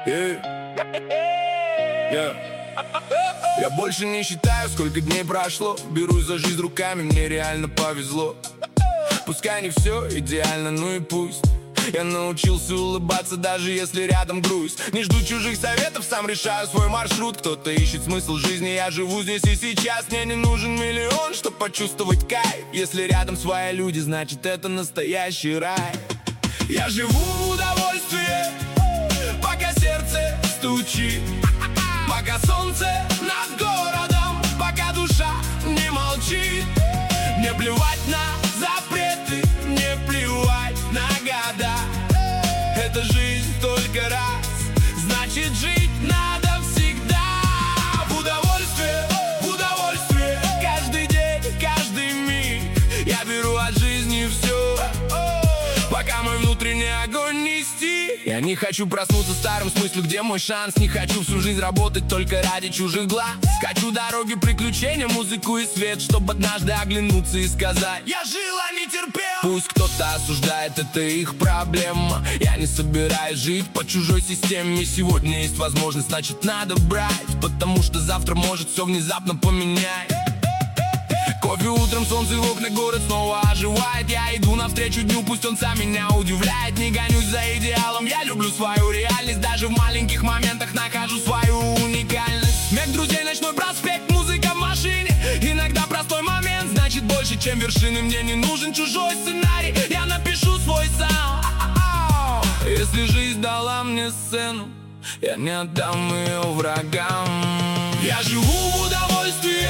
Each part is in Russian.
Я больше не считаю, сколько дней прошло. Берусь за жизнь руками, мне реально повезло. Пускай не все идеально, ну и пусть. Я научился улыбаться, даже если рядом грусть. Не жду чужих советов, сам решаю свой маршрут. Кто-то ищет смысл жизни, я живу здесь и сейчас. Мне не нужен миллион, чтоб почувствовать кайф. Если рядом свои люди, значит это настоящий рай. Я живу в удовольствии, пока сердце стучит, пока солнце над городом, пока душа не молчит. Мне плевать на запреты, мне плевать на года. Эта жизнь только раз, значит жить надо всегда. В удовольствие, каждый день, каждый миг. Я беру от жизни все, пока мой внутренний огонь нести. Я не хочу проснуться старым с мыслью, где мой шанс. Не хочу всю жизнь работать только ради чужих глаз. Хочу дороги, приключения, музыку и свет, чтобы однажды оглянуться и сказать: я жил, а не терпел. Пусть кто-то осуждает, это их проблема. Я не собираюсь жить по чужой системе. Сегодня есть возможность, значит надо брать, потому что завтра может все внезапно поменять. Кофе утром, солнце в окна, город снова оживает. Я иду навстречу дню, пусть он сам меня удивляет. Не гонюсь за идеалом, я люблю свою реальность. Даже в маленьких моментах нахожу свою уникальность. Смех друзей, ночной проспект, музыка в машине. Иногда простой момент значит больше, чем вершины. Мне не нужен чужой сценарий, я напишу свой сам. Если жизнь дала мне сцену, я не отдам ее врагам. Я живу в удовольствии,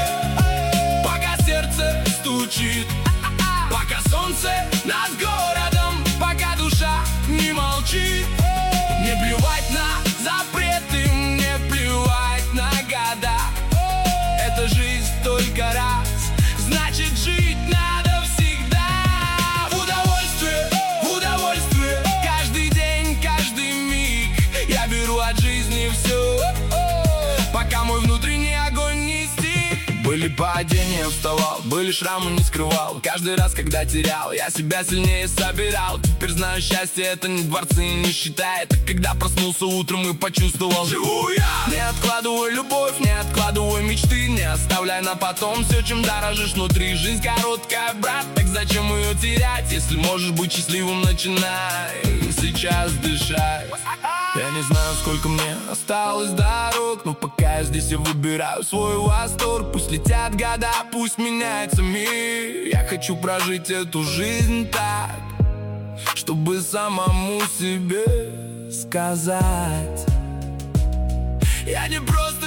сердце стучит, пока солнце над городом, пока душа не молчит. Мне плевать на запреты, мне плевать на года. Эта жизнь только раз, значит жить надо всегда. В удовольствие, каждый день, каждый миг. Я беру от жизни все, пока мой внутренний огонь не стих. Были падения, вставал, были шрамы, не скрывал. Каждый раз, когда терял, я себя сильнее собирал. Теперь знаю, счастье это не дворцы и не считает. Это когда проснулся утром и почувствовал: живу я. Не откладывай любовь, не откладывай мечты, не оставляй на потом все, чем дорожишь внутри. Жизнь короткая, брат, так зачем ее терять? Если можешь быть счастливым, начинай сейчас дышать. Я не знаю, сколько мне осталось дорог, но пока я здесь, я выбираю свой восторг. Пусть летят года, пусть меняется мир. Я хочу прожить эту жизнь так, чтобы самому себе сказать: я не просто